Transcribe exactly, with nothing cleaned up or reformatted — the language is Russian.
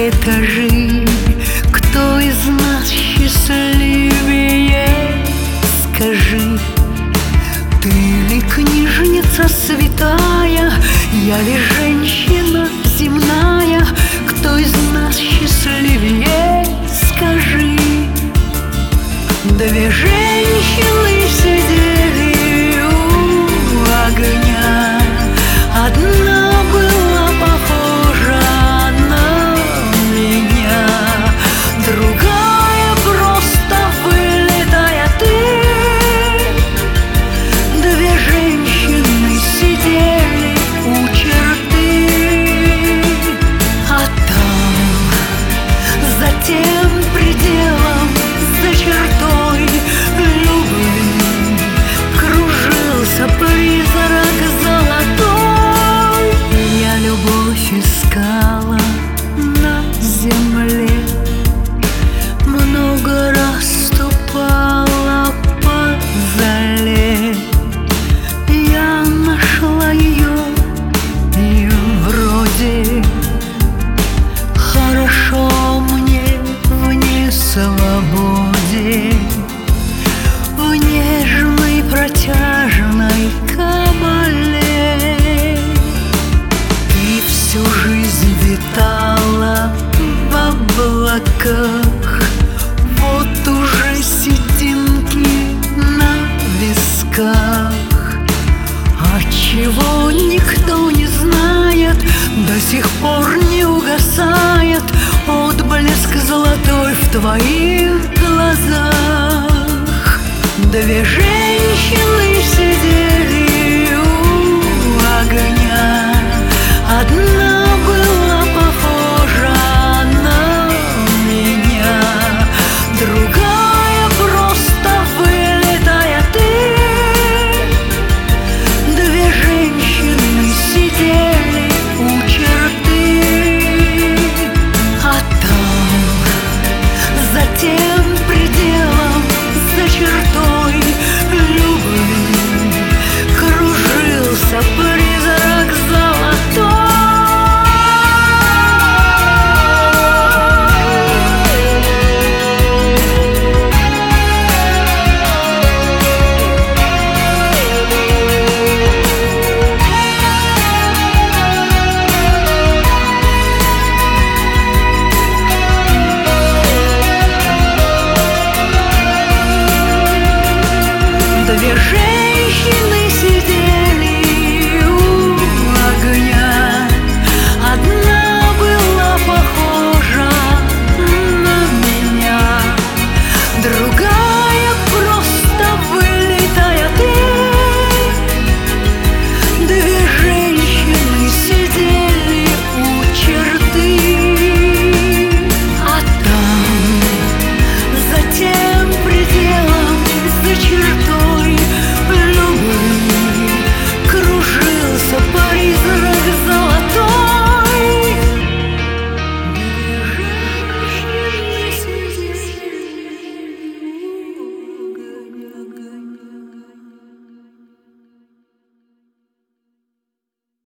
Скажи, кто из нас счастливее? Скажи, ты ли книжница святая, я ли женщина земная? Кто из нас счастливее? Скажи. Две женщины сидели у огня, одна была похожа на меня, другая просто вылитая ты. Две женщины сидели у черты, а там, за тем пределом, за чертой любви, кружился призрак золотой. Я любовь искала на земле, много раз ступала по зале. Я нашла ее, и вроде хорошо мне в несвободе, в нежной протяжной кабале. Ты всю жизнь витала в облаках, вот уже сединки на висках. Отчего никто не знает, до сих пор не угасает